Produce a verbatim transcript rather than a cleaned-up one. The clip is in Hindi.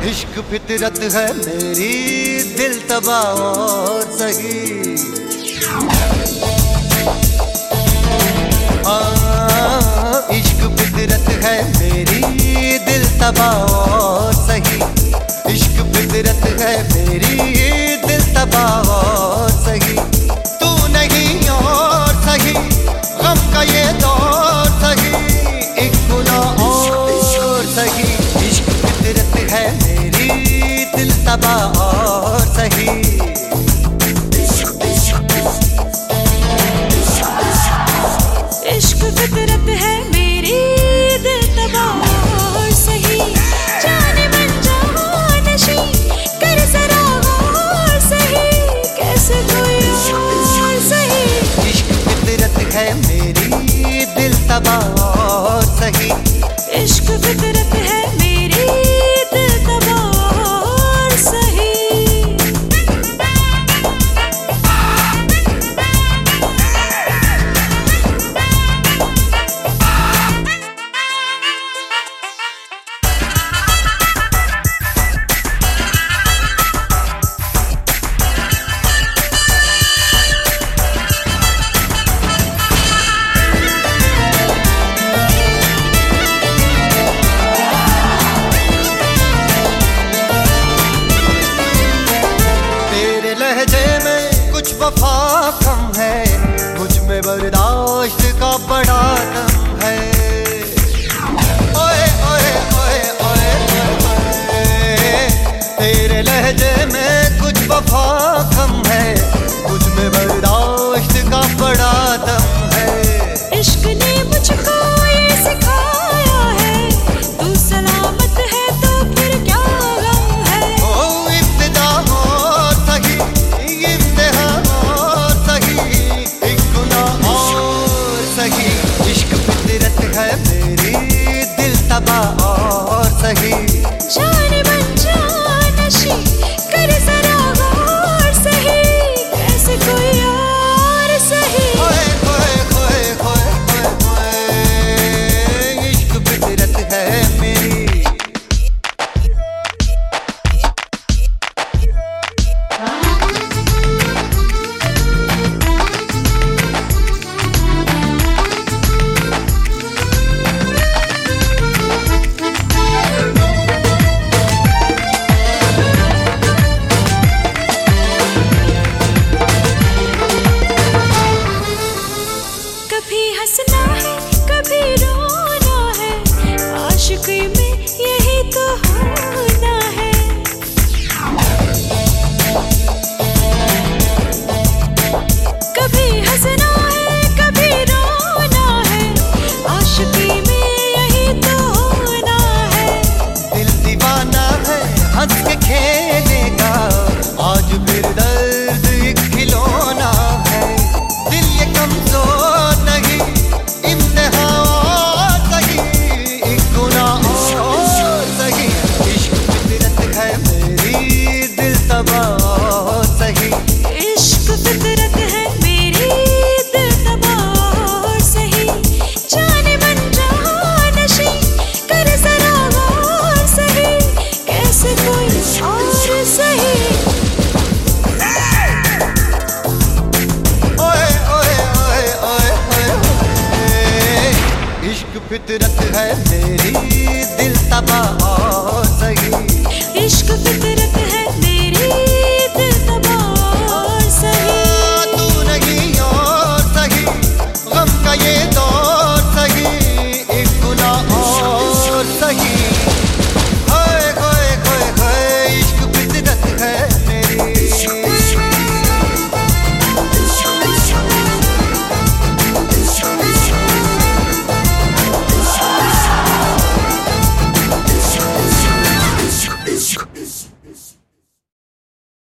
इश्क फितरत है मेरी, दिल तबाह और सही। हाँ, इश्क फितरत है मेरी, दिल तबाह और सही। इश्क फितरत है मेरी, दिल तबाह और सही। तू नहीं और सही, गम का ये दौर सही, एक गुनाह और सही। इश्क फितरत है मेरी, दिल तबाह और सही। इश्क फितरत है मेरी, दिल तबाह और सही। जाने मन जाओ नशी, कर जरा गौर सही, कैसे कोई और सही। इश्क फितरत है मेरी, दिल तबाह और सही। इश्क फितरत है मेरी, दिल तबाह और सही। लहजे में कुछ वफा कम है, मुझ में बर्दाश्त का बड़ा दम है। ओए ओए ओए ओए ओए, तेरे लहजे में कुछ वफा कम है, मुझ में बर्दाश्त का बड़ा दम है। इश्क ने मुझको ये सिखाया है, तू सलामत है तो फिर क्या गम है। ओ इब्तिदा और सही, इम्तिहा और सही, एक गुनाह और सही। इश्क फितरत है मेरी, दिल तबाह और सही। जाने मन जाओ नशी, कर जरा गौर सही, कैसे कोई और सही। ओए ओए ओए ओए ओए ओए, इश्क फितरत है मेरी। कभी हंसना है, कभी रोना है, आशिकी में यही तो होना है। कभी हंसना है, कभी रोना है, आशिकी में यही तो होना है। दिल दीवाना है, हंस के खेलेगा, आज फिर दर्द एक खिलौना है। दिल ये कमजोर नहीं, इम्तिहा और सही, एक गुनाह और सही। इश्क फितरत है मेरी, दिल तबाह